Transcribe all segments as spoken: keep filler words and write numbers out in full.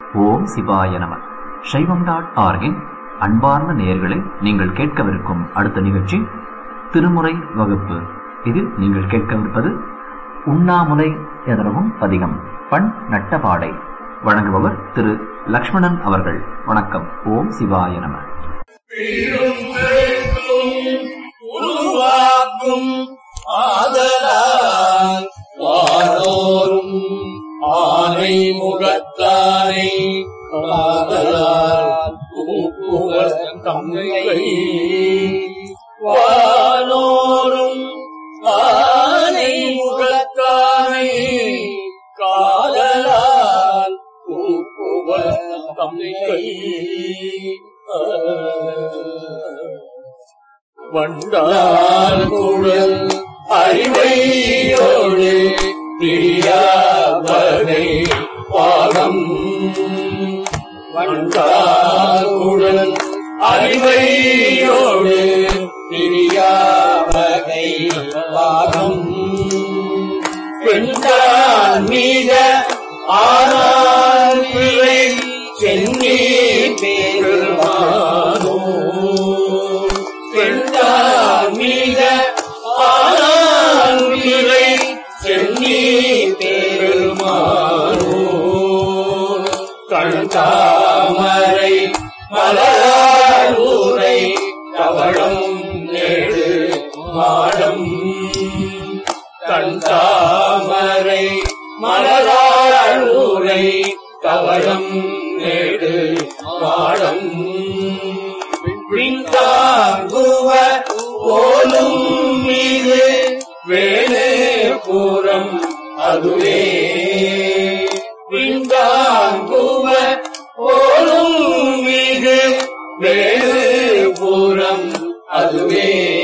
ஓம் சிவாய நம. சைவம் டாட் ஆர்கின் அன்பார்ந்த நேயர்களே, நீங்கள் கேட்கவிருக்கும் அடுத்த நிகழ்ச்சி திருமுறை வகுப்பு. இதில் நீங்கள் கேட்கவிருப்பது உண்ணாமுலை எனவும் பதிகம், பண் நட்டபாடை. வழங்குபவர் திரு லக்ஷ்மணன் அவர்கள். வணக்கம். ஓம் சிவாய நம. ஆதலால் வானோரும் ஆனை முகத்தானை காதலால் கூப்புவர் தம்மை. வானோரும் ஆனை முகத்தானை காதலால் கூப்புவர் தம்மை. வண்டால் குழல் அறிவையோடு பிரியாவகை பாகம். வண்டால் குழல் அறிவையோடு பிரியாவகை பாகம். பெண்டான் மீத ஆனான் பிழை சென்னி பெருமானோ. பெண்டான் மீத ஆனான் பிழை சென்னி பெருமானோ. கண்தாமரை மலரூரை கவளம் நேடு மாடம். கண்தாமரை மலரூரை கவளம் நேடு மாடம். பின்தாங்குவ போலும் மீது வேலே பூரம் அதுவே. பின்தாங்குவ போலும் மீது வேலே பூரம் அதுவே.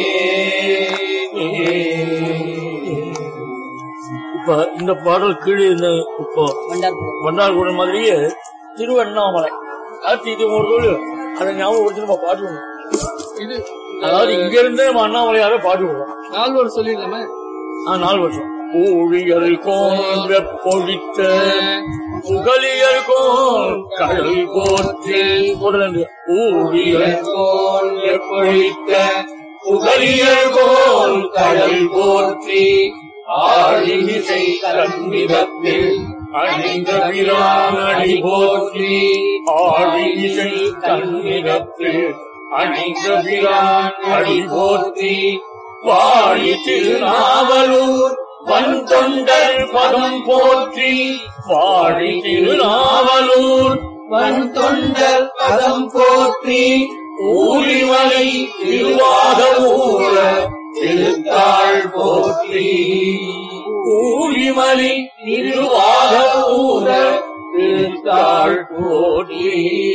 இப்ப இந்த பாடல் கீழே இப்போ வண்டார்கூடம் மாதிரியே திருவண்ணாமலை கார்த்தி இது ஒரு அதை ஞாபகம் நம்ம பாடுவோம். இது அதாவது இங்க இருந்தே நம்ம அண்ணாமலையார பாடுவோம். நாலு வருஷம் சொல்லிடலாமே. ஆஹ் நாலு வருஷம். ஊழியருக்கும் பொழித்த புகழியருக்கும் கடல் போற்றி போடுறது. ஊழியர்கோன் பொழித்த புகழியர்கோன் கடல் போற்றி. ஆழிமிசை கண்மிதத்தில் அணிந்த பிரான் அடி போற்றி. ஆழிமிசை கண்மிதத்தில் அணிந்த பிரான் அடி போற்றி. வாழி திருநாவலூர் வன் தொண்டர் பதம் போற்றி. வாழி திருநாவலூர் வன் தொண்டர் பதம் போற்றி. ஊழிமலை திருவாத ஊர திருத்தாள் போற்றி. ஊழிமலை திருவாத ஊர திருத்தாள் போற்றி.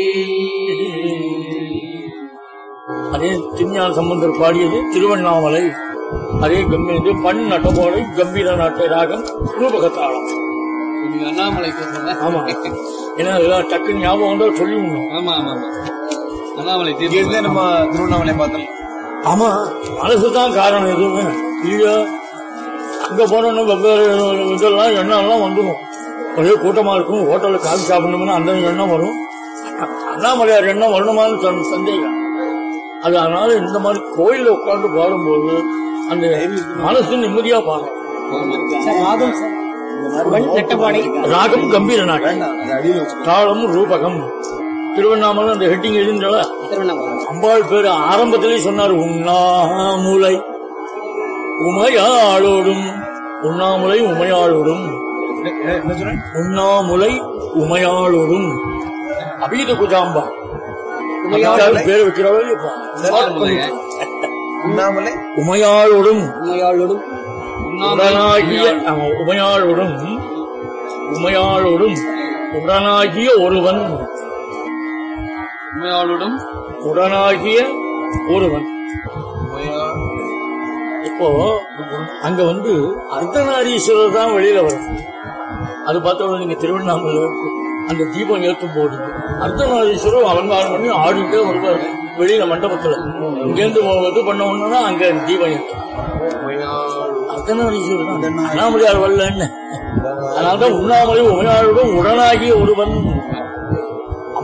அதே திருஞான சம்பந்தர் பாடியது திருவண்ணாமலை. அதே கம்பீர பண் நட்டபாடை, கம்பீர நாட்டை ராகம், ரூபகத்தாளம். அண்ணாமலை. ஆமா, ஏன்னா டக்குன்னு ஞாபகம் வந்தா சொல்லி விடணும். ஆமா ஆமா அண்ணாமலை நம்ம திருவண்ணாமலை பார்த்தோம். ஆமா, மனசுதான் காரணம். எதுவுமே இல்லையா, அங்க போனோம்னா வெவ்வேறு இதெல்லாம் எண்ணெல்லாம் வந்துடும். ஒரே கூட்டமா இருக்கும். ஹோட்டல்ல காஃபி சாப்பிடணும்னா அந்த எண்ணம் வரும். அண்ணாமலையார் எண்ணம் வரணுமான்னு சந்தேகம். அது அதனால இந்த மாதிரி கோயில உட்கார்ந்து பாடும்போது அந்த மனசு நிம்மதியா பாடும். ராகம் கம்பீர நாட்டம், தாளம் ரூபகம். திருவண்ணாமலை அந்த ஹெட்டிங் எழுதினால அம்பாள் பேரு ஆரம்பத்திலே சொன்னார். உண்ணாமுலை உமையாளோடும். உண்ணாமுலை உமையாளோடும். உண்ணாமுலை உமையாளோடும். அபீத குஜாம்பா பேர் வைக்கிறவர்கள் உண்ணாமலை உமையாளோடும். உமையாளோடும் உடனாகிய உமையாளோடும் உமையாளோடும் உடனாகிய ஒருவன். உமையாளோடும் உடனாகிய ஒருவன். இப்போ அங்க வந்து அர்த்தநாரீஸ்வரர் தான் வெளியில வரும். அது பார்த்தோம். நீங்க திருவண்ணாமலை அந்த தீபம் ஏற்றும் போது அர்த்தநாரீஸ்வரர் அலங்காரம் பண்ணி ஆடிட்டே வருவார் வெளியில மண்டபத்துல. இங்கேருந்து இது பண்ண ஒண்ணுன்னா அங்க தீபம் ஏற்றும். அண்ணாமலையார் வரல என்ன, அதனால்தான் உண்ணாமலை உமையாளுடன் உடனாகிய ஒருவன்.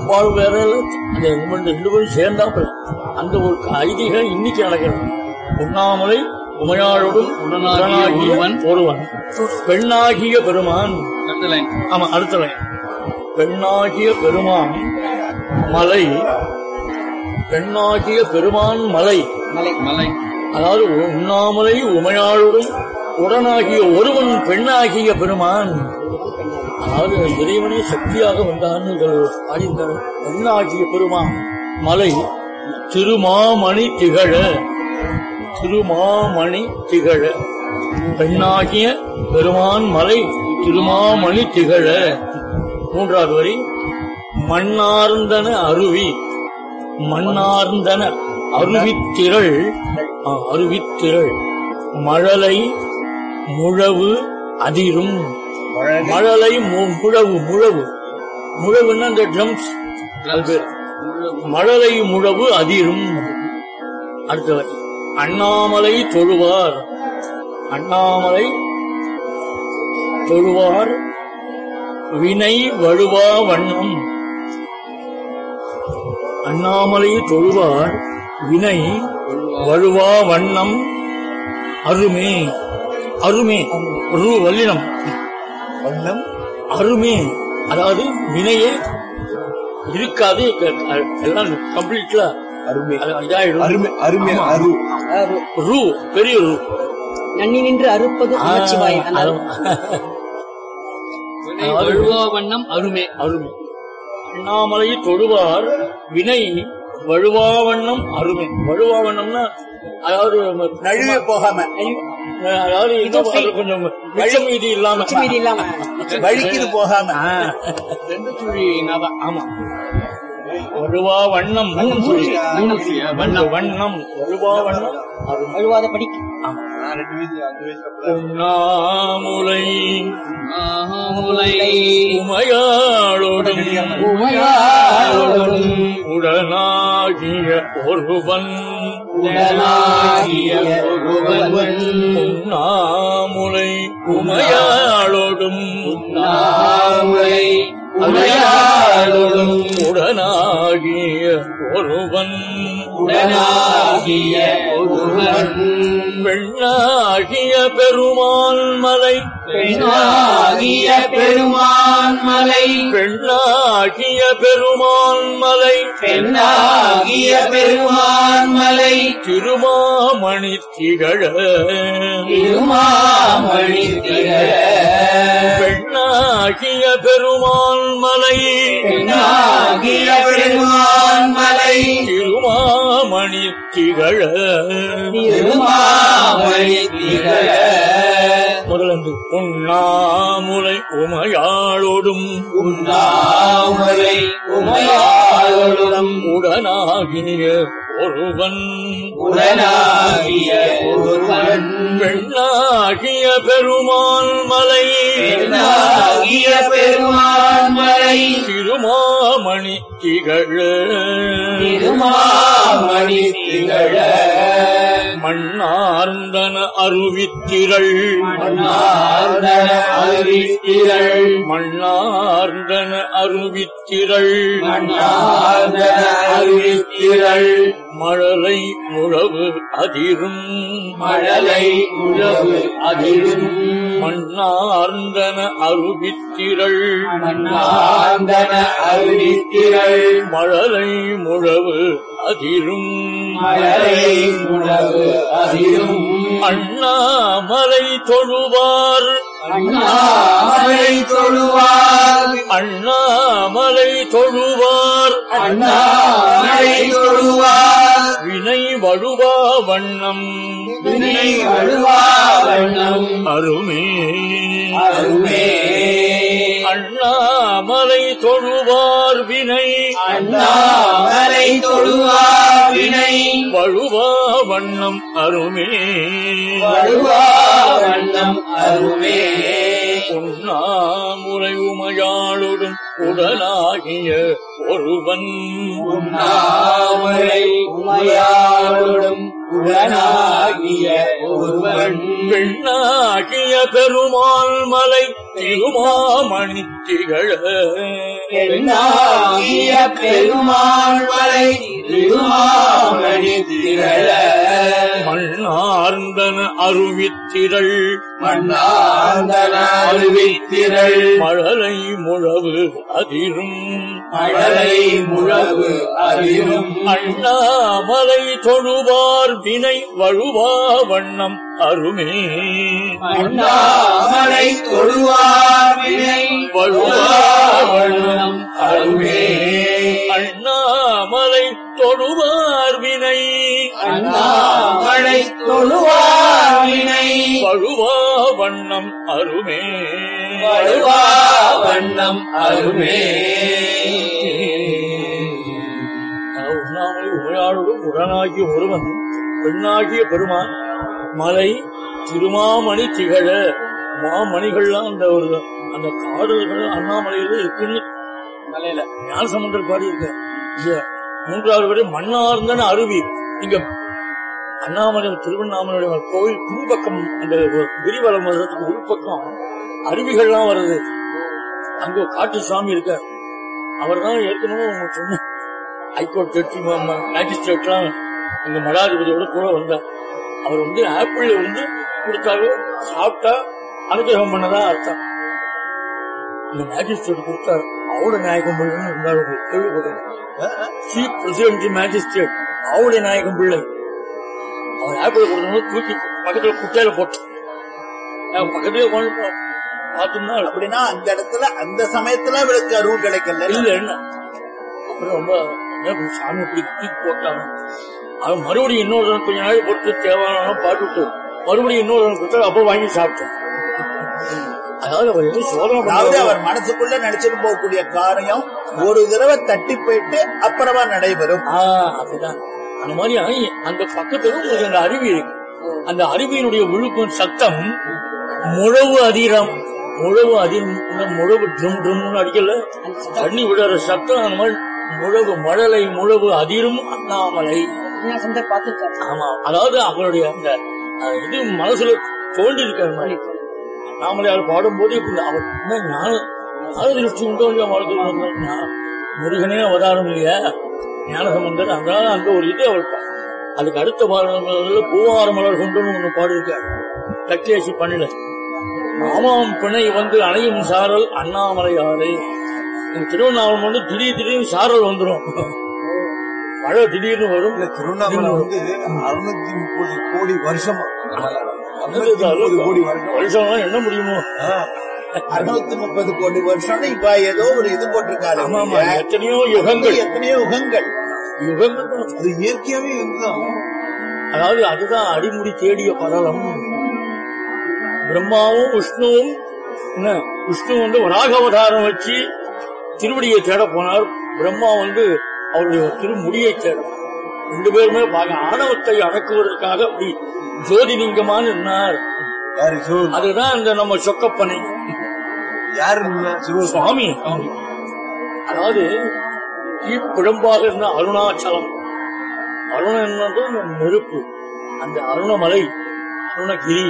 அப்பால் வேற அந்த ரெண்டு பேரும் சேர்ந்தாப்புல அந்த ஒரு ஐதீகம் இன்னைக்கு நடக்கிறது. உண்ணாமலை உமையாளோடும் உடனாகிய ஒருவன் பெண்ணாகிய பெருமான். ஆமா, அடுத்த லைன். பெண்ணாகிய பெருமான் மலை, பெண்ணாகிய பெருமான் மலை மலை அதாவது உண்ணாமலை உமையாளோடும் உடனாகிய ஒருவன் பெண்ணாகிய பெருமான். அதாவது இறைவனே சக்தியாக வந்தான்னு பாடியிருக்காரு. பெண்ணாகிய பெருமான் மலை திருமாமணி திகழ, திருமாமணி திகழ, பெண்ணாகிய பெருமான் மலை திருமாமணி திகழ. மூன்றாவது வரி மண்ணார்ந்தன அருவி, மண்ணார்ந்தன அருவித்திரள், அருவித்திரள் மழலை முழவு அதிரும். மழலை முழவு, முழவு முழவுன்னா இந்த ட்ரம்ஸ் மழலை முழவு அதிரும். அடுத்தவர் அண்ணாமலை தொழுவார், அண்ணாமலை தொழுவார் வினை வழுவா வண்ணம். அண்ணாமலை தொழுவார் வினை வழுவா வண்ணம் அருமே, அருமே ரூ வல்லினம் வண்ணம் அருமே. அதாவது வினையே இருக்காது, எல்லாம் கம்ப்ளீட்ல அருமை ரூ பெரிய ரூ நன்னி நின்று அறுப்பது வண்ணம் அருமே, அருமை. அண்ணாமலை தொழுவார் வினை வழுவாவண்ணம் அருமை. வழுவாவண்ணம்னா அதாவது நழுவி போகாம, அதாவது கொஞ்சம் மீதி இல்லாம மீதி இல்லாம வழிக்கிது போகாம. ஆமா, வழுவா வண்ணம் வண்ணம் வண்ணம் வழுவா வண்ணம் வழுவாத படிக்க. உண்ணாமுலை உமையாளோடும் உமையாளோடும் உடனாகிய ஒருவன் உடனாகிய ஒருவன் உண்ணாமுலை உமையாளோடும் உண்ணாமுலை உமையாளோடும் உடனாகிய ஒருவன் உடனாகிய ஒருவன் பெண்ணாகிய பெருமான் மலை, பெண்ணாகிய பெருமான் மலை, பெண்ணாகிய பெருமான் மலை, பெண்ணாகிய பெருமான் மலை திருமாமணி திகழ, திருமாமணி திகழ. பெண்ணாகிய பெருமான் மலை, பெண்ணாகிய பெருமான் மலை திருமாமணி திகழ, திருமாமணி திகழ. முதலந்து உண்ணாமுலை உமையாளோடும் உண்ணாமுலை உமையாளோடும் உடனாகிய ஒருவன் உடனாகிய ஒருவன் பெண்ணாகிய பெருமான் மலை, பெண்ணாகிய பெருமான் மலை திருமாமணி திகழ, திருமாமணி திகழ. மண்ணார்ந்தன அருவித்திரள், மண்ணார்ந்தன அருவித்திரள் மண்ணார்ந்தன அருவித்திரள் மண்ணார்ந்தன அருவித்திரள் மழலை முழவு அதிரும், மழலை முழவு அதிரும் மண்ணார்ந்தன அருவித்திரள், மண்ணார்ந்தன அருவித்திரள் மழலை முழவு அதிரும், மழலை முழவு அதிரும். அண்ணாமலை தொழுவார், அண்ணாமலை தொழுவார், அண்ணாமலை தொழுவார், அண்ணாமலை தொழுவார் வினை வழுவா வண்ணம், வினை வழுவா வண்ணம் அருமே, அருமே. அண்ணாமலை தொழுவார் வினை, அண்ணாமலை தொழுவார் வினை வழுவா வண்ணம் அருமே, வழுவா வண்ணம் அருமே. உண்ணாமுலை உமையாளோடும் உடனாகிய ஒருவன், உண்ணாமுலை உமையாளோடும் உடனாகிய ஒருவன் பெண்ணாகிய பெருமாள் மலை திருமாமணி திகழ, பெண்ணாகிய பெருமாள் மலை திருமாமணி திரள மண்ணார்ந்தன அருவித்திரள் மண்ணார்ந்தன அருவித்திரள் மழலை முழவு அதிரும் மழலை முழவு அதிரும் அண்ணாமலை தொழுவார் வினை வழுவா வண்ணம் அருமே அண்ணாமலை தொழுவார் வினை வழுவா வண்ணம் அருமே அண்ணாமலை தொழுவார் வினை அண்ணாமலை தொழுவார் வினை வழுவா வண்ணம் அருமே வழுவா வண்ணம் அருமே உண்ணாமலை உரையாளோடும் உடனாகிய ஒருவன் பெண்ணாகிய பெருமான் மலை திருமாமணி திகழ மாமணிகள்லாம் அந்த ஒரு அந்த காடுகள் அண்ணாமலையில இருக்குன்னு மலையில ஞானசமுந்தர் பாடி இருக்க மூன்றாவது வரை மண்ணார்ந்தன அருவி. இங்க அண்ணாமலை திருவண்ணாமலையுடைய கோயில் பின்பக்கம் அந்த கிரிவலம் வர்றதுக்கு உள்பக்கம் அருவிகள்லாம் வருது. அங்க காட்டு சுவாமி இருக்க. அவர் தான் ஏற்கனவே சொன்ன ஹைகோர்ட் ஜட்ஜி மேஜிஸ்ட்ரேட்லாம் எங்க மடாதிபதியோட கூட வந்தார். அவர் வந்து ஆப்பிள் வந்து கொடுத்தாரு, சாப்பிட்டா அனுகிரகம் பண்ணதான் அர்த்தம். இந்த மேஜிஸ்ட்ரேட் கொடுத்தாரு. அவருடைய நாயகம் பிள்ளைன்னு இருந்தாரு. கேள்விப்பட்டேன். சீஃப் பிரசிடென்ட் மேஜிஸ்ட்ரேட் அவருடைய நாயகம் பிள்ளை. அவர் ஆப்பிள் கொடுத்தவங்க தூக்கி பக்கத்துல குட்டையில போட்டு பக்கத்துல கொண்டு பார்த்தோம்னா அப்படின்னா அந்த இடத்துல அந்த சமயத்துல அவளுக்கு அருள் கிடைக்கல. இல்ல என்ன அப்புறம் ரொம்ப சாமி இப்படி தூக்கி போட்டாங்க. அவன் மறுபடியும் இன்னொரு கொஞ்ச நாள் பொறுத்து தேவையான பாட்டுட்டு மறுபடியும் இன்னொரு கொடுத்தாரு. அப்ப வாங்கி சாப்பிட்டேன். அதாவது அவர் எதுவும் சோதனை அதாவது அவர் மனசுக்குள்ள நினைச்சிட்டு போகக்கூடிய காரியம் ஒரு தடவை தட்டி போயிட்டு அப்புறமா நடைபெறும். அப்படிதான் அந்த மாதிரி அந்த பக்கத்துல அந்த அருவி இருக்கு. அந்த அருவியினுடைய விழுப்பும் சத்தம் முழவு அதிரம். முழவு அதிரம் முழவு ட்ரும் ட்ரும்னு அடிக்கல, தண்ணி விடுற சத்தம். அந்த மாதிரி முழவு மழலை முழவு அதிரும் அண்ணாமலை. ஆமா, அதாவது அவருடைய அந்த இது மனசுல தோண்டி இருக்கிற மாதிரி அண்ணாமலையார் பாடும்போது இப்படி அவர் என்ன ஞானம் திருஷ்டி உண்டோ இல்லையா வாழ்க்கை முருகனே அவதாரம் இல்லையா ஞானசம்பந்தர். அதனால அந்த ஒரு இது அவர் அதுக்கு அடுத்த பாடல்ல பூவார மலர் கொண்டு ஒண்ணு பாடியிருக்காரு. தக்கேசி பண்ணல மாமாம் பிணை வந்து அணையும் சாரல் அண்ணாமலையாரே. திருவண்ணாமலை வந்து திடீர் திடீர்னு சாரல் வந்துடும், மழை திடீர்னு வரும். திருவண்ணாமலை வந்து அறுநூத்தி முப்பது கோடி வருஷம் வருஷம் என்ன முடியுமோ அறுநூத்தி முப்பது கோடி வருஷம். இப்ப ஏதோ ஒரு இது போட்டிருக்காரு. எத்தனையோ யுகங்கள் எத்தனையோ யுகங்கள் யுகங்கள் அது இயற்கையாவே இதுதான். அதாவது அதுதான் அடிமுடி தேடிய பரலம். பிரம்மாவும் விஷ்ணுவும் என்ன விஷ்ணு வந்து வராக அவதாரம் வச்சு திருவடியை தேட போனார். பிரம்மா வந்து அவருடைய திருமுடியை தேட. ரெண்டு பேருமே ஆணவத்தை அடக்குவதற்காக அப்படி ஜோதிலிங்கமான நின்றார். அதுதான் அந்த நம்ம சொக்கப்பனை யாரு சுவாமி. அதாவது தீப்பிழம்பாக இருந்த அருணாச்சலம். அருணம் என்னது நெருப்பு. அந்த அருணமலை அருணகிரி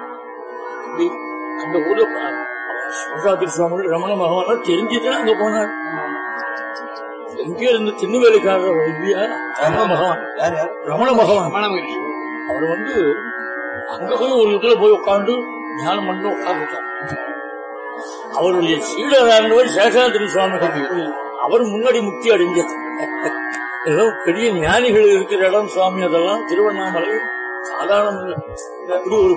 அந்த ஊர்ல சிவராத்திரி சுவாமி ரமண பகவான் தெரிஞ்சுதான் அங்க போனார். எங்கே இருந்து திருநெல்வேலிக்காரர் ரமண பகவான் ரமண பகவான் அவர் வந்து அங்க போய் ஒரு இதுல போய் உட்காந்து தியானம் பண்ணி உட்காந்துட்டார். அவருடைய சீடரானவர் சேஷாதிரி சுவாமி. அவர் முன்னாடி முக்தி அடைஞ்சது. எல்லாம் பெரிய ஞானிகள் இருக்கிற இடம் சுவாமி. அதெல்லாம் திருவண்ணாமலை சாதாரணம் இல்லை. அப்படி ஒரு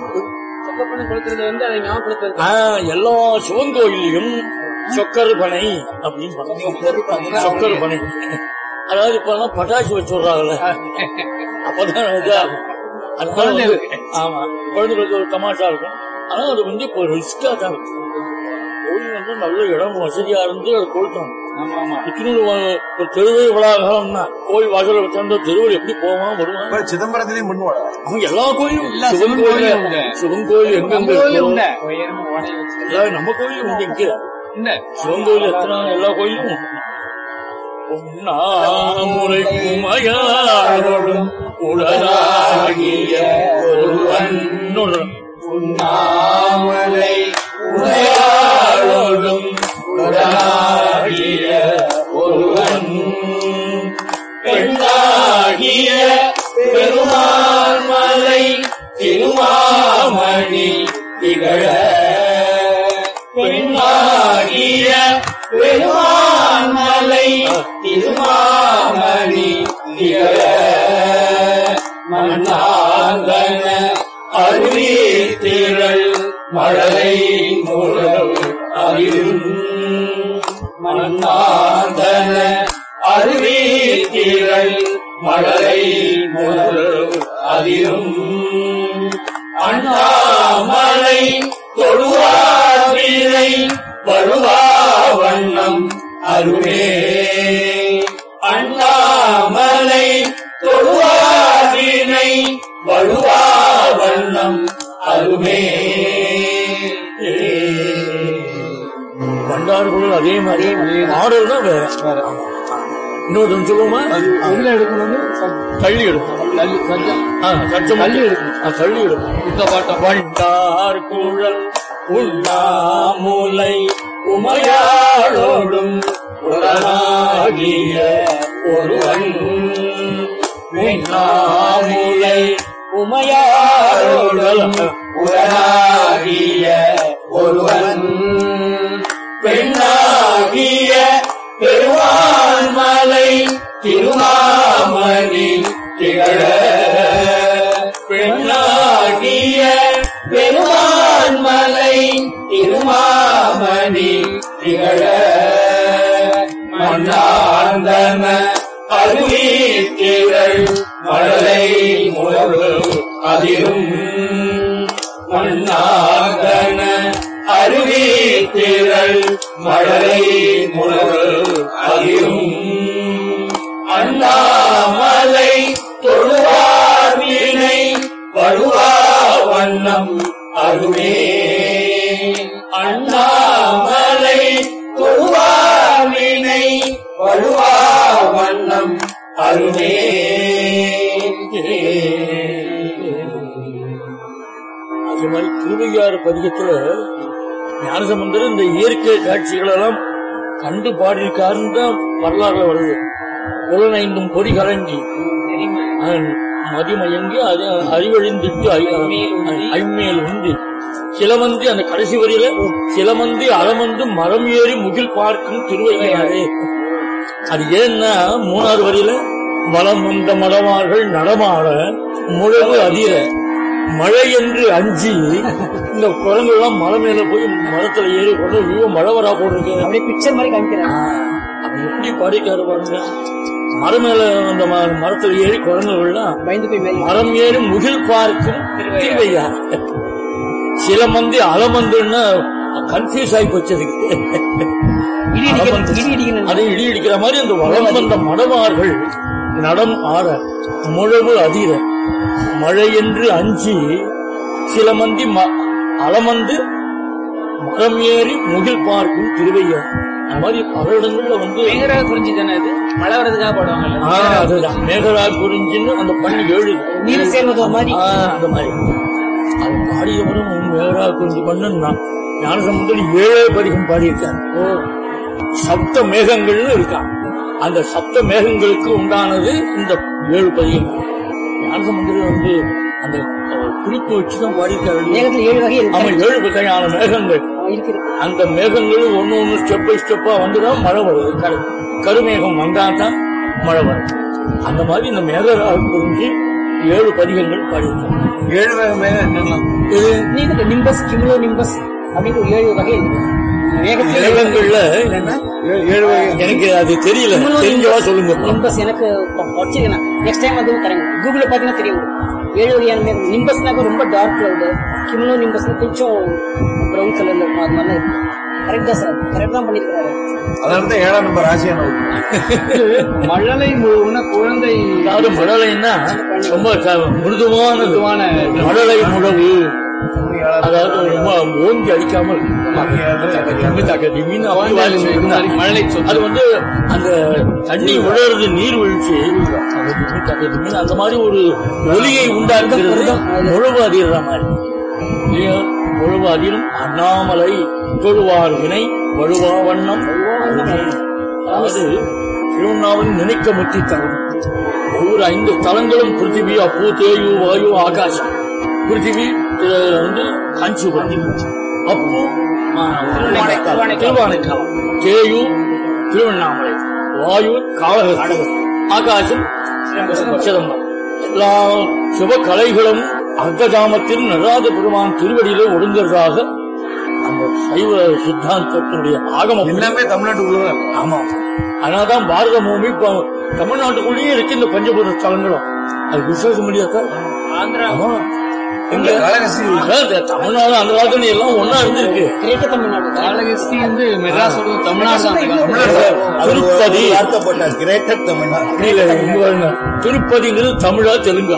எல்லா சிவன் கோயிலையும் சொக்கர் பனை அப்படின்னு சொக்கர் பனை. அதாவது இப்ப எல்லாம் பட்டாசு வச்சு விடுறாங்கல்ல, அப்பதான் ஆமா குழந்தைகளுக்கு ஒரு தமாஷா இருக்கும். ஆனா அது வந்து இப்போ ரிஸ்கா தான் இருக்கு. கோயில் வந்து நல்ல இடம் வசதியா இருந்து அதை கொடுத்தோம். ஒரு தெருவை வளாகம்னா கோயில் வாசல வச்சிருந்த தெருவில் எப்படி போவான் வருவான். சிதம்பரத்திலையும் பண்ணுவாங்க அவங்க எல்லா கோயிலும். சிவன் கோயில் சிவன் கோயில் எங்க நம்ம கோயிலும் உண்டு. இங்க சிவன் கோயில் எத்தனை எல்லா கோயிலும் உண்ணாமுறைக்கும் உடலாகிய ஒருவன் உண்ணாமலை உடையாளோடும் உடலாகிய ஒருவன் பெண்ணாகிய பெருமான் மலை திருமாமணி திகழ பெண்ணாகிய பெருமான் மலை திருமாமணி திகழ மண்ணாங்கன அருவி திரள் மழலை முழவு அறியும் மண்ணாங்கன அருவி திரள் மழலை முழவு அறியும் அண்ணாமலை தொழுவார் வீரை வருவா வண்ணம் அருவே அண்ணாமலை தொழுவார் வீரை வருவா வண்ணம் அருமே. பண்டார்கள் அதே மாதிரி ஆர்டர் தான் வேற வேற. இன்னொரு சொல்லுவோமா? எடுக்கணும் தள்ளி எடுக்கும் தள்ளி எடுக்கும் தள்ளி எடுக்கும் இந்த பாட்டை வண்டார் குழல் உண்ணாமுலை உமையாளோடும் உடனாகிய ஒருவன் உண்ணாமுலை உமையாளோடும் உடனாகிய ஒருவன் பெண்ணாகிய பெருமான் மலை திருமாமணி திகழ பெண்ணாகிய பெருமான் மலை திருமாமணி திகழ மண்ணாந்தன அருவி திரள் மழலை முழவு அதிரும் மண்ணாந்தன அருவி திரள் மழலை முழவு அதிரும் அண்ணாமலை தொழுவார் வீணை வருவா வண்ணம் அருமே அண்ணாமலை தொழுவார் வீணை வருவா வண்ணம் அருமே. அது மாதிரி திருவையாறு பதிகத்துல ஞானசம்பந்தர் இந்த இயற்கை காட்சிகள் எல்லாம் கண்டு பாடியிருக்காருன்னு தான் வரலாறுல வருது. புலனைந்தும் பொறி கலங்கி மதிமயங்கி அறிவழிந்திட்டு ஐமேல் உண்டு சிலமந்தி அந்த கடைசி வரியில சிலமந்தி அலமந்து மரம் ஏறி முகில் பார்க்கும் திருவையாறு. அது ஏன்னா மூணாவது வரியில வளம் வந்த மடமார்கள் நடமாட முழவு அதிர மழை என்று அஞ்சி இந்த குரங்கு எல்லாம் மலை மேல போய் மரத்துல ஏறி கொண்டு விழுவ மழை வரா போட்டிருக்கு. அப்படியே பிக்சர் மாதிரி காமிக்கிறான். அவன் எப்படி பாடிக்காரு பாருங்க. மரம் மேல அந்த மரத்துல ஏறி குரங்குகள்லாம் பயந்து போய் மரம் ஏறி முகில் பார்க்கும் திருவையாறு. சில மந்தி அலமந்துன்னா கன்ஃபியூஸ் ஆகி போச்சதுக்கு அதை இடி இடிக்கிற மாதிரி அந்த வளம் வந்த மடமார்கள் நடம் ஆற முழவு அதிர மழை என்று அஞ்சி சில மந்தி அலமந்து மரம் ஏறி முகில் பார்க்கும் திருவையாறு. அந்த மாதிரி பல இடங்கள்ல வந்து மேகராக குறிஞ்சி தானே அது மழை வர்றதுக்காக பாடுவாங்க. அதுதான் மேகராக குறிஞ்சின்னு அந்த பண்ணி எழுது நீர் சேர்வது மாதிரி அந்த மாதிரி அது பாடியவரும் மேகராக குறிஞ்சி பண்ணா ஞானசம்பந்தர் ஏழே பதிகம் பாடியிருக்காரு. சப்த மேகங்கள்னு இருக்கான். அந்த சப்த மேகங்களுக்கு உண்டானது இந்த ஏழு பதிகம். ஞானசம்பந்தர் வந்து அந்த குறிப்பு வச்சுதான் பாடியிருக்காரு. ஏழு வகை அவன் ஏழு வகையான மேகங்கள். அந்த மேகங்களும் ஒன்னு ஒன்னு ஸ்டெப் பை ஸ்டெப்பா வந்துதான் மழை வருது. கருமேகம் வந்தாதான் மழை வருது. அந்த மாதிரி இந்த மேகராக குறிஞ்சி ஏழு பதிகங்கள் பாடியிருக்காங்க. ஏழு வகை மேகம் என்னெல்லாம் நிம்பஸ் கிமுலோ நிம்பஸ் அப்படின்னு ஏழு வகை மேகங்கள்ல ஏழு வகை எனக்கு அது தெரியல. தெரிஞ்சவா சொல்லுங்க. நிம்பஸ் எனக்கு வச்சிருக்கேன். நெக்ஸ்ட் டைம் அதுவும் தரேன். கூகுள்ல பாத்தீங்கன்னா தெரியும். ஏழு வகையான மேகம். நிம்பஸ்னாக்க ரொம்ப டார்க் கிளவுடு. கிமுலோ நிம்பஸ் கொஞ்சம் ப்ரௌன் கலர்ல இருக்கும். அது மாதிரி இருக்கும். கரெக்ட் தான் சார். கரெக்ட் தான் பண்ணிருக்காரு. அதனால ஏழாம் நம்பர் ராசியான மழலை முழுவதுனா குழந்தை. அதாவது மழலைன்னா ரொம்ப மிருதுவான மழலை முழவு. அதாவது ஓங்கி அடிக்காமல் அது வந்து அந்த தண்ணி விழுறது நீர் வீழ்ச்சி அந்த மாதிரி ஒரு ஒலியை உண்டாக்குறது முழவு அதிர்ற மாதிரி இல்லையா. முழவு அதிரும் அண்ணாமலை தொழுவார் வினை வழுவா வண்ணம். அதாவது திருவண்ணாமலை நினைக்க முத்தி தரும் ஒவ்வொரு ஐந்து தலங்களும் பிருத்திவி, அப்பு, தேயு, வாயு, ஆகாசம். பிருத்திவி வந்து காஞ்சிபுரம், அப்பு திருவானைக்காவல், தேயு திருவண்ணாமலை, வாயு காளஹஸ்தி, ஆகாசம் சிதம்பரம். எல்லா சிவ கலைகளும் அர்த்தஜாமத்தில் நடராஜ பெருமான் திருவடியிலே ஒடுங்கிறதாக அந்த சைவ சித்தாந்தத்தினுடைய ஆகமம் எல்லாமே தமிழ்நாட்டுக்குள்ள. ஆமா, அதனால்தான் பாரத பூமி தமிழ்நாட்டுக்குள்ளேயே இருக்கு. இந்த பஞ்சபூத ஸ்தலங்களும் அது விசேஷம் முடியாத ஆந்திரா தமிழ்நாடு அந்த காலத்துல எல்லாம் ஒன்னா இருந்திருக்கு. காளஹஸ்தி வந்து மெட்ராஸோட தமிழ்நாடு, திருப்பதி, திருப்பதிங்கிறது தமிழா தெலுங்கா?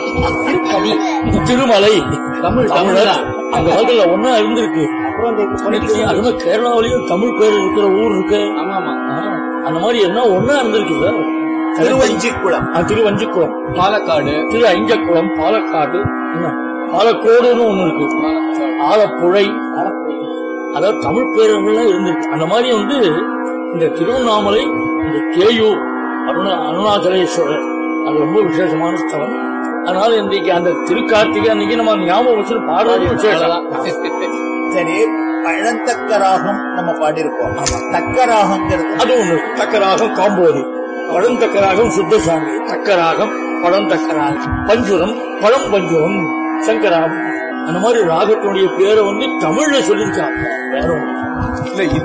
திருமலை தமிழ் தமிழா அந்த காலத்துல ஒன்னா இருந்திருக்கு. அது மாதிரி கேரளாவிலையும் தமிழ் பேர் இருக்கிற ஊர் இருக்கு. அந்த மாதிரி என்ன ஒன்னா இருந்திருக்கு சார். திருவஞ்சிக்குளம், திருவஞ்சிக்குளம், பாலக்காடு, திரு ஐஞ்சக்குளம், பாலக்காடு, பாலக்கோடுன்னு ஒண்ணு இருக்கு, ஆலப்புழை, அதாவது தமிழ் பேர்கள்லாம் இருந்திருக்கு. அந்த மாதிரி வந்து இந்த திருவண்ணாமலை, இந்த கேயு அருணா அருணாச்சலேஸ்வரர் அது ரொம்ப விசேஷமான ஸ்தலம். அதனால இன்றைக்கு அந்த திருக்கார்த்திகை அன்னைக்கு நம்ம ஞாபகம் வச்சு பாடுறது விசேஷம். சரி, பழந்தக்கராகம் நம்ம பாடியிருக்கோம். தக்கராகங்கிறது அது ஒண்ணு. தக்கராகம் காம்போதி, பழந்தக்கராகம் சுத்தசாமி, தக்கராகம் பழந்தக்கராகம், பஞ்சுரம் பழம் பஞ்சுரம், சங்கராகம். அந்த மாதிரி ராகத்தினுடைய பேரை வந்து தமிழ்ல சொல்லியிருக்காங்க. வேற ஒண்ணு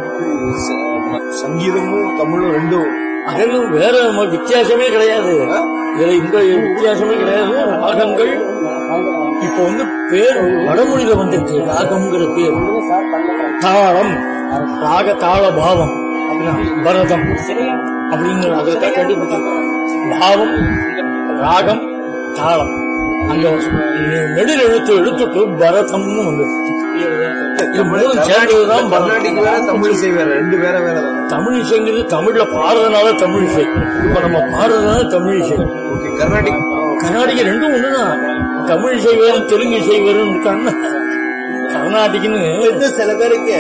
சங்கீதமும் தமிழும் ரெண்டும் அதெல்லாம் வேற வித்தியாசமே கிடையாது. இதுல இந்த வித்தியாசமே கிடையாது. ராகங்கள் இப்ப வந்து பேர் வடமொழியில வந்துருச்சு. ராகம்ங்கிற பேர் தாளம், ராக தாள பாவம், பரதம் அப்படிங்கிற அதை கண்டுபிடிச்சிருக்கோம். பாவம், ராகம், தாளம். அந்த நெடில் எழுத்து எழுத்துட்டு பரதம்னு வந்து சேர்ந்ததுதான் கர்நாடிக் வேற, தமிழ் இசை வேற, ரெண்டு வேற வேற. தமிழ் இசைங்கிறது தமிழ்ல பாடுறதுனால தமிழ் இசை. இப்ப நம்ம பாடுறதுனால தமிழ் இசை. கர்நாடிக் கர்நாடிக ரெண்டும் ஒண்ணுதான். தமிழ் இசை வேறு, தெலுங்கு இசை வேறுன்னு இருக்காங்க. கர்நாடிக்னு சில பேருக்கு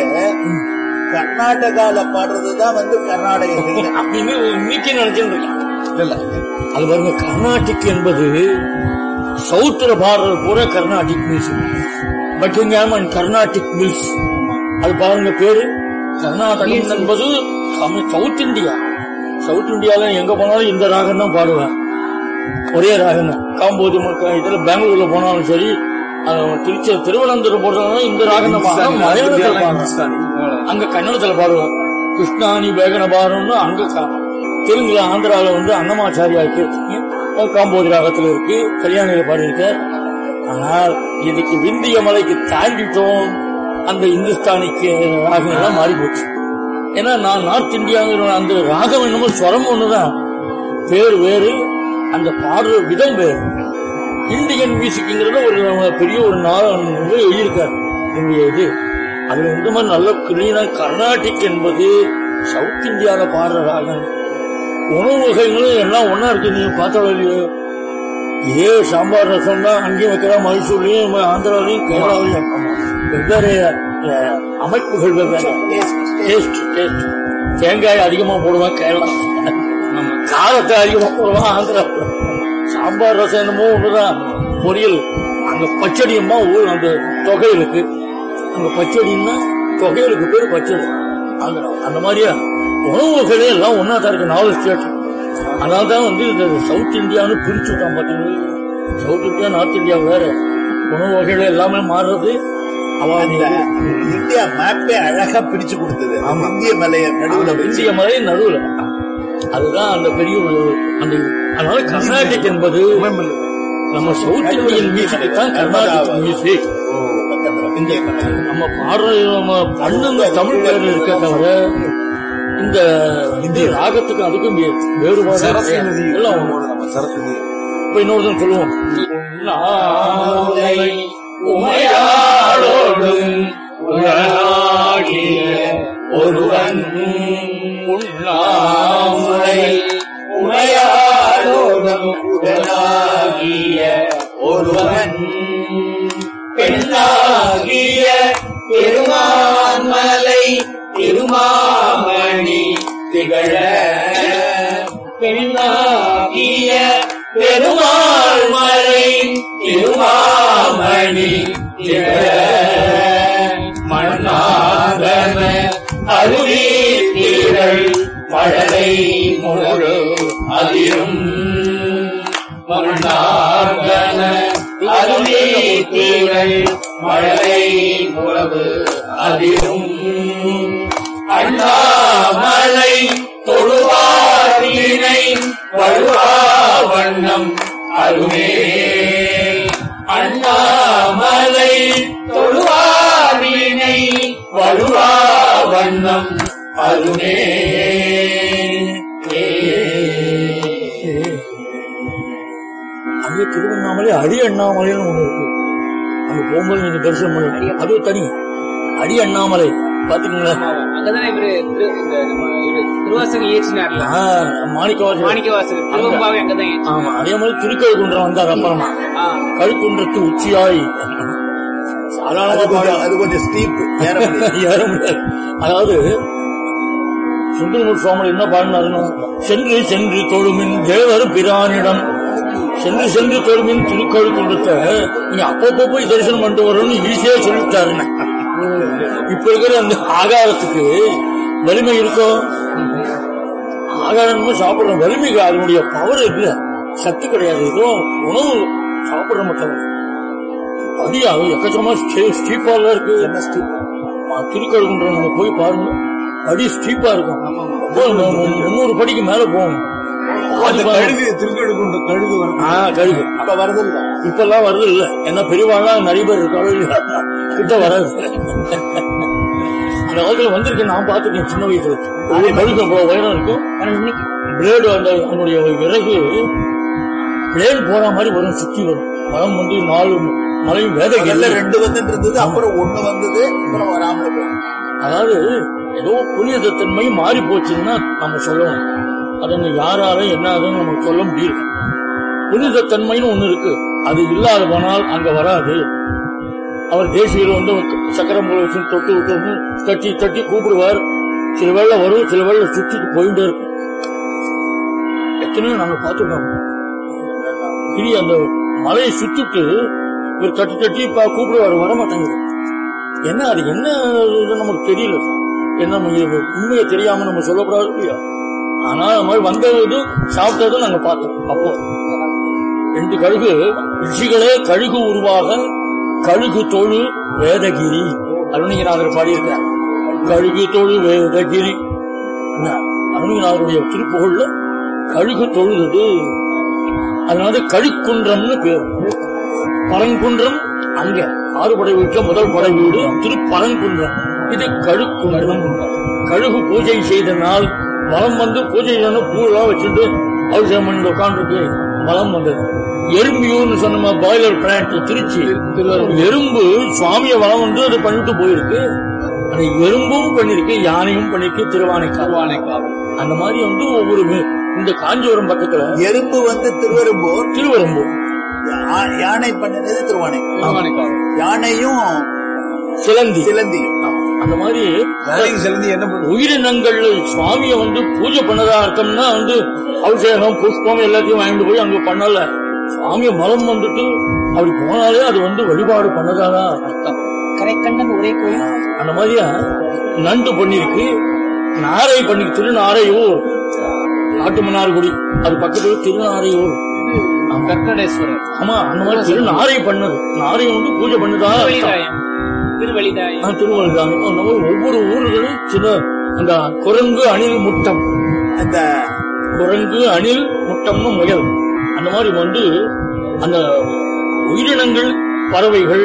கர்நாடகால பாடுறதுதான் வந்து கர்நாடக அப்படின்னு இன்னைக்கு நினைச்சுட்டு இருக்காங்க. இல்ல அது பாருங்க, கர்நாடிக் என்பது சவுத்துல பாடுறது பூரா Carnatic music. Buckingham and Carnatic mills, அது பாருங்க பேரு. கர்நாடகம் என்பது சவுத் இந்தியா. சவுத் இந்தியால எங்க போனாலும் இந்த ராகம் தான் பாடுவேன். ஒரே ராகம் தான். காம்போதி இதுல பெங்களூர்ல போனாலும் சரி, திருச்சி திருவனந்தபுரம் போறதுனால இந்த ராகம் தான் பாடுவேன். மலையாளத்துல பாடுவேன், அங்க கன்னடத்துல பாடுவேன். கிருஷ்ணானி வேகன பாடுறோம்னு அங்க தெலுங்குல, ஆந்திரால வந்து அன்னமாச்சாரியா இருக்கீங்க, காம்போதி ராகத்துல இருக்கு, கல்யாணியில பாடியிருக்க. ஆனால் இதுக்கு விந்திய மலைக்கு தாண்டிட்டோம், அந்த இந்துஸ்தானிக்கு ராகம் எல்லாம் மாறி போச்சு. ஏன்னா நான் நார்த் இந்தியாங்கிற அந்த ராகம் என்னமோ ஸ்வரம் ஒண்ணுதான், பேர் வேறு, அந்த பாடுற விதம் வேறு. இந்தியன் மியூசிக்ங்கிறத ஒரு பெரிய ஒரு நாள் எழுதியிருக்காரு என்னுடைய இது. அதுல இந்த மாதிரி நல்ல கிளீனா கர்நாடிக் என்பது சவுத் இந்தியாவில பாடுற ராகம். உணவு வகைகளும் எல்லாம் ஒன்னா இருக்கு. நீங்க பார்த்தாலும் இதே சாம்பார் ரசம் தான் அங்கேயும் வைக்கலாம், மைசூர்லயும், ஆந்திராவிலையும், கேரளாவிலையும். வெவ்வேறு அமைப்புகள், வெவ்வேறு டேஸ்ட் டேஸ்ட் தேங்காய் அதிகமா போடுவான் கேரளா, காரத்தை அதிகமா போடுவான் ஆந்திரா. சாம்பார் ரசம் என்னமோ ஒண்ணுதான், பொரியல். அங்க பச்சடியம்மா ஊர் அந்த தொகையிலுக்கு, அங்க பச்சடின்னா தொகையிலுக்கு பேர் பச்சடி ஆந்திரா. அந்த மாதிரியா உணவு வகைகளே எல்லாம் ஒன்னா தான் இருக்கு நாலு ஸ்டேட். அதனால்தான் வந்து இந்த சவுத் இந்தியான்னு பிரிச்சு விட்டான். பார்த்தீங்கன்னா சவுத் இந்தியா, நார்த் இந்தியா வேற, உணவு வகைகள் எல்லாமே மாறுறது. அவன் இந்தியா மேப்பே அழகா பிடிச்சு கொடுத்தது. இந்திய மலைய நடுவுல, இந்திய மலை நடுவுல, அதுதான் அந்த பெரிய அந்த. அதனால கர்நாடிக் என்பது நம்ம சவுத் இந்தியன் மியூசிக் தான் கர்நாடிக் மியூசிக். இந்த நம்ம பாடுற நம்ம பண்ணு தமிழ் பேர்ல இருக்க தவிர இந்த இந்திய ராகத்துக்கு அதுக்கும் வேறுபாடு எல்லாம். இப்ப இன்னொருத்தன் சொல்லுவோம், உமையாளோடும் ஒருவன் உண்ணாமுலை, உமையாளோடும் உடனாகிய ஒருவன் பெண்ணாகிய பெருமான்மலை திருமாமணி திகழ, பெண்ணாகிய பெண்ணாகிய பெருமாள் மலை திருமாமணி மண்ணாகம அருவி தீரள் மழலை முழு அதிரும் மண்ணாகம அருவி தீரள் மழலை முழவு அதிரும் அண்ணாமலை தொழுவாரினை வழுவா வண்ணம் அருமே அண்ணாமலை தொழுவாரினை வழுவா வண்ணம் அருமே. அங்கே திருவண்ணாமலை அடி அண்ணாமலைன்னு ஒண்ணு இருக்கு. அங்க போகும்போது நீங்க தரிசனம் பண்ண அது தனி அடி அண்ணாமலை பாத்தீங்களா? அங்கதானே இவரு திருவாசகம் ஏற்றினார்ல மாணிக்கவாசகர் மாணிக்கவாசகர் திருவம்பாவை அங்கதான் ஏற்றி. ஆமா, அதே மாதிரி திருக்கழுக்குன்றம் வந்தார். அப்புறமா கழுக்குன்றத்து உச்சியாய் அது கொஞ்சம் ஸ்டீப் ஏற முடியாது. அதாவது சுந்தரமூர் சுவாமி என்ன பாடினாருன்னு, சென்று சென்று தொழுமின் தேவர் பிரானிடம் சென்று சென்று தொழுமின் திருக்கழுக்குன்றத்தை நீங்க அப்பப்போ போய் தரிசனம் பண்ணிட்டு வரணும்னு ஈஸியா சொல்லிட்டாருன்னு. இப்ப இருக்கிற அந்த ஆகாரத்துக்கு வலிமை இருக்கும். ஆகாரமும் சாப்பிடுற வலிமைக்கு அதனுடைய பவர் இல்ல, சத்து கிடையாது. ஏதோ உணவு சாப்பிடுற மட்டும் அதிகா எக்கச்சக்கமா ஸ்டீப்பால இருக்கு. என்ன ஸ்டீப் திருக்கழுக்குன்றம் நம்ம போய் பாருங்க, அடி ஸ்டீப்பா இருக்கும். முன்னூறு படிக்கு மேல போகணும். கழுகு திருக்கழுக்குன்ற கழுகு கழுகு இப்ப வருது இல்ல, இப்ப எல்லாம் வருது இல்ல. ஏன்னா பெரியவாள்லாம் நிறைய பேர் இருக்காங்க, கிட்ட வராது. அந்த காலத்துல வந்திருக்கேன், நான் பாத்துருக்கேன் சின்ன வயசுல. கழுகு உயரம் இருக்கும். பிளேடு அந்த அதனுடைய விறகு பிளேன் போற மாதிரி வரும், சுத்தி வரும். மரம் வந்து நாலு மலையும் வேத ரெண்டு வந்துட்டு இருந்தது, அப்புறம் ஒண்ணு வந்தது, அப்புறம் வராமல் போகும். அதாவது ஏதோ புனித தன்மை மாறி போச்சுன்னா நம்ம சொல்லணும். அது யாரால என்ன ஆகுதுன்னு நமக்கு சொல்ல முடியும். புனித தன்மைன்னு ஒண்ணு இருக்கு, அது இல்லாத போனால் அங்க வராது. அவர் தேசியில வந்து சக்கரம் வச்சு தொட்டு விட்டு தட்டி தட்டி கூப்பிடுவார். சில வேளை வரும், சில வேளை சுத்திட்டு போயிட்டே இருக்கும். எத்தனையோ நாங்க பார்த்துருக்கோம். இனி அந்த மலையை சுத்திட்டு ஒரு தட்டி தட்டி கூப்பிடுவார், வர மாட்டாங்க. என்ன அது என்ன நமக்கு தெரியல. என்ன உண்மையை தெரியாம நம்ம சொல்லக்கூடாது இல்லையா? ஆனா அது மாதிரி வந்ததும் சாப்பிட்டதும் நாங்க பார்த்தோம். அப்போ ரெண்டு கழுகு ரிஷிகளே கழுகு உருவாக கழுகு தொழு வேதகிரி அருணகிரிநாதர் பாடியிருக்கிறார். கழுகு தொழு வேதகிரி அருணகிரிநாதருடைய திருப்புகழ்ல கழுகு தொழுது. அதனால கழுக்குன்றம்னு பேர். பரங்குன்றம் அங்க ஆறு படை வீட்டுல முதல் படை வீடு திருப்பரங்குன்றம். இது கழுக்குன்றம். கழுகு பூஜை செய்த நாள் வளம் வந்து பூஜை பூவெல்லாம் வச்சுட்டு அபிஷேகம் பண்ணி உட்காந்துருக்கு. வளம் வந்தது. எறும்பியூர்னு சொன்ன பாய்லர் பிளான்ட் திருச்சி எறும்பு சுவாமிய வளம் வந்து அது பண்ணிட்டு போயிருக்கு. அந்த எறும்பும் பண்ணிருக்கு, யானையும் பண்ணிருக்கு. திருவானைக்காவல் அந்த மாதிரி வந்து ஒவ்வொரு இந்த காஞ்சிபுரம் பக்கத்துல எறும்பு வந்து திருவெரும்பூர், திருவெரும்பூர் யானை பண்ணினது திருவானைக்காவல். யானையும் சிலந்தி சிலந்தி அந்த மாதிரி சிலந்தி என்ன உயிரினங்கள் சுவாமிய வந்து பூஜை பண்ணதா அர்த்தம்னா வந்து அபிஷேகம் புஷ்பம் எல்லாத்தையும் வாங்கிட்டு போய் அங்க பண்ணல. சுவாமிய மலம் வந்துட்டு அப்படி போனாலே அது வந்து வழிபாடு பண்ணதாதான் அர்த்தம். கரைக்கண்டன் ஒரே கோயில். அந்த மாதிரியா நண்டு பண்ணிருக்கு, நாரை பண்ணி திருநாரையூர் காட்டுமன்னார்குடி அது பக்கத்துல திருநாரையூர் கற்கடேஸ்வரர். ஆமா, அந்த மாதிரி திருநாரை பண்ணது. நாரை வந்து பூஜை பண்ணதா திருவழிதாயம் திருவழிதாயம். அந்த மாதிரி ஒவ்வொரு ஊர்களும் சில அந்த குரங்கு அணில் முட்டம், அந்த குரங்கு அணில் முட்டம்னு முயல். அந்த மாதிரி வந்து அந்த உயிரினங்கள் பறவைகள்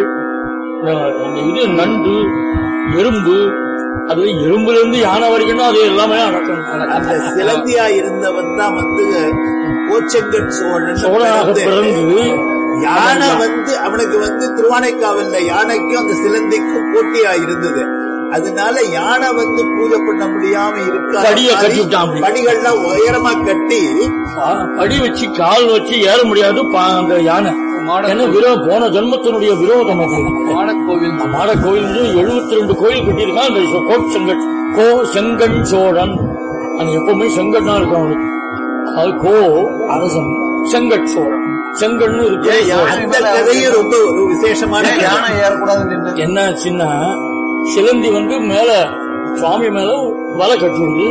இது நண்டு எறும்பு, அது எறும்புல இருந்து யானை வரைக்கும் அது எல்லாமே அடக்கம். அந்த சிலந்தியா இருந்தவன் தான் வந்து கோச்செங்கன் சோழன் சோழனாக பிறந்து யானை வந்து அவனுக்கு வந்து திருவானைக்காவல்ல யானைக்கும் அந்த சிலந்திக்கும் போட்டியா இருந்தது. அதனால யானை வந்து பூஜை பண்ண முடியாம இருக்க படிகள்லாம் உயரமா கட்டி படி வச்சு கால் வச்சு ஏற முடியாது அந்த யானை. போன ஜென்மத்தினுடைய விரோதம் அது. மாடக்கோவில் மாடக்கோவில் எழுபத்தி ரெண்டு கோயில் கட்டியிருக்கான் அந்த கோ செங்கன் கோ செங்கன் சோழன். அது எப்பவுமே செங்கன்னா இருக்கும் அவனுக்கு. கோ அரசன் செங்கட் சோழன். செங்கட்னு இருக்கு. அந்த கதையும் ரொம்ப ஒரு விசேஷமான யானை ஏறக்கூடாது. என்ன சின்ன சிலந்தி வந்து மேல சுவாமி மேல வலை கட்டுறது,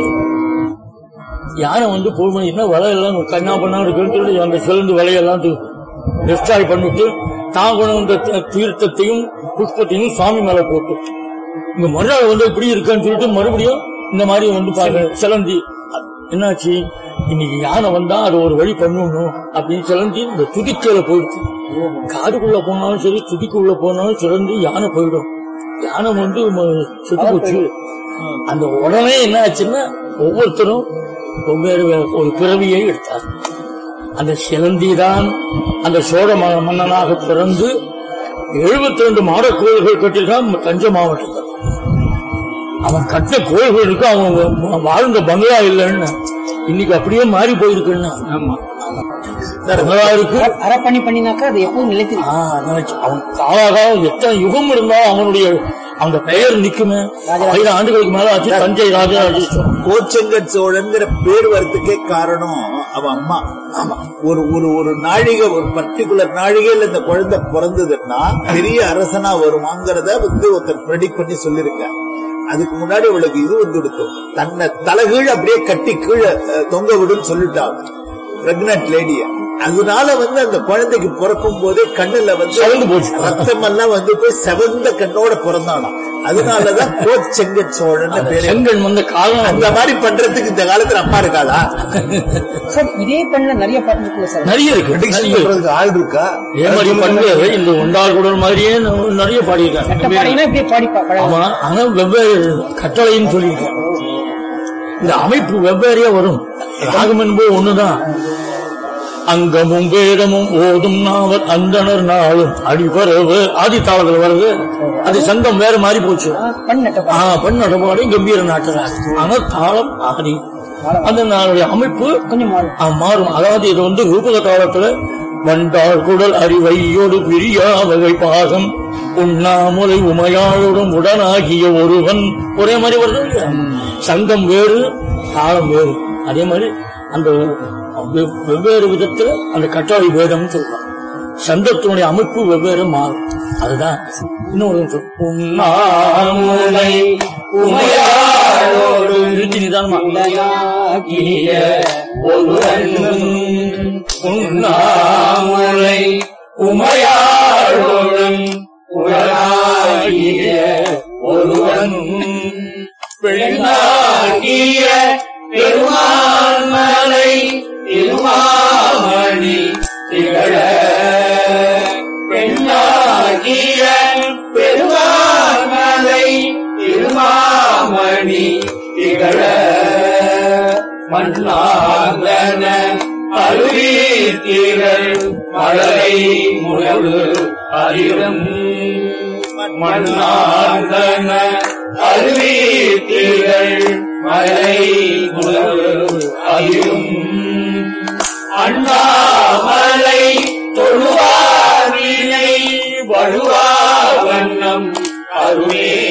யானை வந்து போய் என்ன வலை எல்லாம் கண்ணா பண்ணா இருக்கு, அந்த சிலந்தி வலையெல்லாம் டிஸ்ட்ராய் பண்ணிட்டு தான் கொண்டு வந்த தீர்த்தத்தையும் புஷ்பத்தையும் சுவாமி மேல போட்டு இங்க மறுநாள் வந்து இப்படி இருக்கான்னு சொல்லிட்டு மறுபடியும் இந்த மாதிரி வந்து பாருங்க சிலந்தி என்னாச்சு, இன்னைக்கு யானை வந்தா அது ஒரு வழி பண்ணணும் அப்படின்னு சிலந்தி இந்த துதிக்கையில போயிடுச்சு. காடுக்குள்ள போனாலும் சரி துதிக்குள்ள போனாலும் சிலந்தி யானை போயிடும். யானை வந்து செத்து போச்சு. அந்த உடனே என்ன ஆச்சுன்னா ஒவ்வொருத்தரும் வெவ்வேறு ஒரு பிறவியை எடுத்தார். அந்த சிலந்தி தான் அந்த சோழ மன்னனாக பிறந்து எழுபத்தி ரெண்டு மாட கோயில்கள் கட்டிருக்கான் தஞ்சை மாவட்டத்தில். அவன் கட்டின கோயில்கள் இருக்கு, அவன் வாழ்ந்த பங்களா இல்லைன்னு இன்னைக்கு அப்படியே மாறி போயிருக்குன்னு. பங்களா இருக்கு அரை பண்ணி பண்ணினாக்கா அது எப்பவும் நிலைத்து அவன் காலாகாலம் எத்தனை யுகம் இருந்தாலும் அவனுடைய அந்த பெயர் நிக்குமே. ஆயிரம் ஆண்டுகளுக்கு மேல ஆச்சு தஞ்சை ராஜராஜேஸ்வரன். கோச்செங்கட் சோழன்கிற பேர் வரத்துக்கே காரணம் அவன் அம்மா. ஆமா, ஒரு ஒரு ஒரு நாழிகை, ஒரு பர்டிகுலர் நாழிகையில் இந்த குழந்தை பிறந்ததுன்னா பெரிய அரசனா வருவாங்கிறத வந்து ஒருத்தர் ப்ரெடிக்ட் பண்ணி சொல்லிருக்காங்க. அதுக்கு முன்னாடி அவளுக்கு இது வந்து கொடுத்தோம், தன்னை தலைகீழ அப்படியே கட்டி கீழே தொங்க விடுன்னு சொல்லிட்டாங்க பிரெக்னன்ட் லேடிய. அதனால வந்து அந்த குழந்தைக்கு பிறக்கும் போதே கண்ணுல வந்து ரத்தம் எல்லாம் வந்து போய் செவந்த கண்ணோட பிறந்தானா. அதனாலதான் கோச்செங்கட் சோழன் பேரு. அந்த மாதிரி பண்றதுக்கு இந்த காலத்துல அம்மா இருக்காதா? இதே பண்ண நிறைய பாட்டு இருக்குல்ல சார்? நிறைய இருக்கு. ஆள் இருக்கா? இதே மாதிரி பண்ணு இந்த ஒன்றால் குடல் மாதிரியே நிறைய பாடியிருக்காங்க. ஆமா, ஆனா வெவ்வேறு கட்டளைன்னு சொல்லியிருக்கேன். இந்த அமைப்பு வெவ்வேறையா வரும். ராகம் என்பது ஒண்ணுதான். அங்கமும் வேதமும் ஓதும் நாவல் அந்தனர் நாளும் அடிபரவு ஆதி தாளத்தில் வருது. அது சங்கம் வேற மாதிரி போச்சு. பெண் நடபாடு கம்பீர நாட்டுறாரு. ஆனா தாளம் ஆதி அந்த நாளுடைய அமைப்பு கொஞ்சம் மாறும். அதாவது இது வந்து ரூபக தாளத்துல வண்டாள் குடல் அறிவையோடு பிரியா வகை பாகம் உண்ணாமுலை உமையாளுடன் உடனாகிய ஒருவன் ஒரே மாதிரி வருது. சங்கம் வேறு தாளம் வேறு. அதே மாதிரி அந்த வெவ்வேறு விதத்துல அந்த கட்டாளி வேதம் சொல்றான். சந்தத்தினுடைய அமைப்பு வெவ்வேறு மாறும். அதுதான் இன்னொரு உண்ணாமுலை உமையாளோடு நிதானமா உண்ணாமுலை உமையாளோடும் உடனாகிய ஒருவன் பெண்ணாகிய பெருமான் மலை திருமாமணி திகழ பெண்ணாகிய பெருமான் மலை திருமாமணி திகழ மண்ணாங்கன அருவீர்த்திகள் மழலை முழவு அறிவும் மண்ணாங்கன அருவீர்த்திகள் மழலை முழவு அறிவும் அண்ணாமலை தொழுவாரினை வழுவா வண்ணம் அருமே